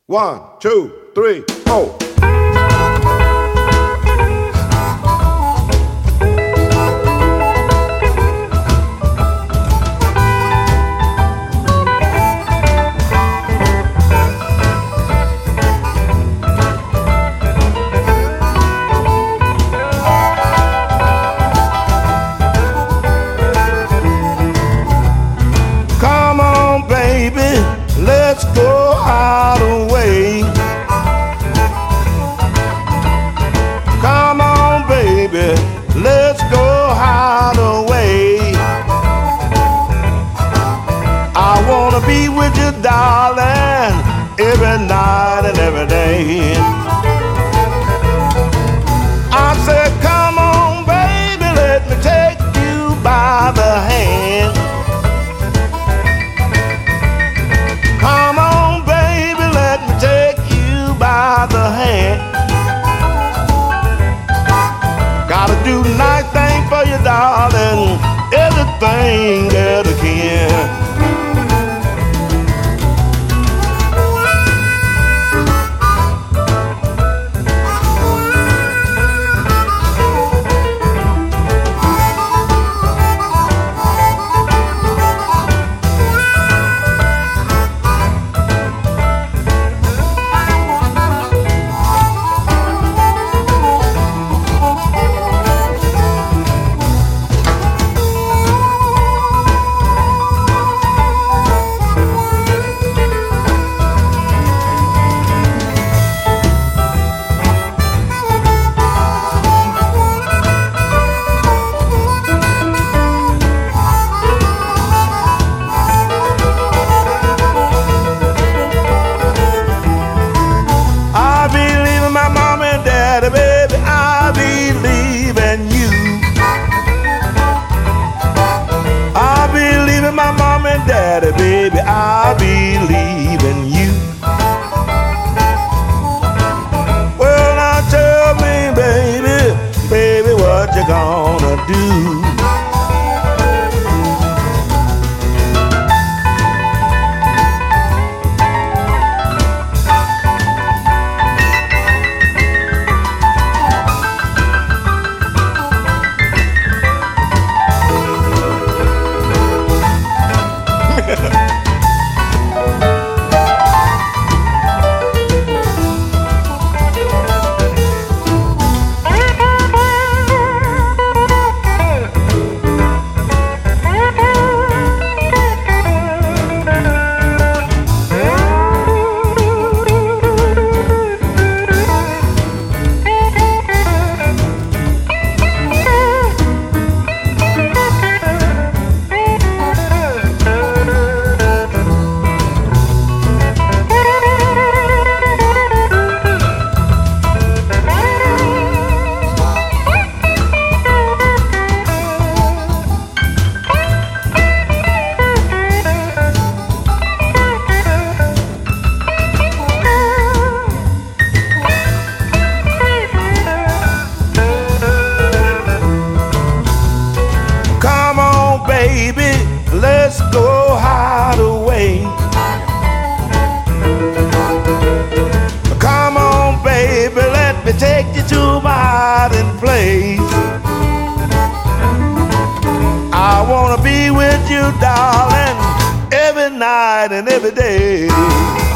1, 2, 3, 4. Come on, baby, let's go out away. Come on, baby, let's go out away. I wanna be with you, darling, every night and every day. I said, come on, baby, let me take you by the hand. Come on, baby, let me take you by the hand. Gotta do the nice thing for you, darling, everything that I can. Baby, I believe in you. I believe in my mom and daddy, baby, I believe in you. Well, now tell me, baby, what you gonna do? Baby, let's go hide away. Come on, baby, let me take you to my hiding place. I wanna be with you, darling, every night and every day.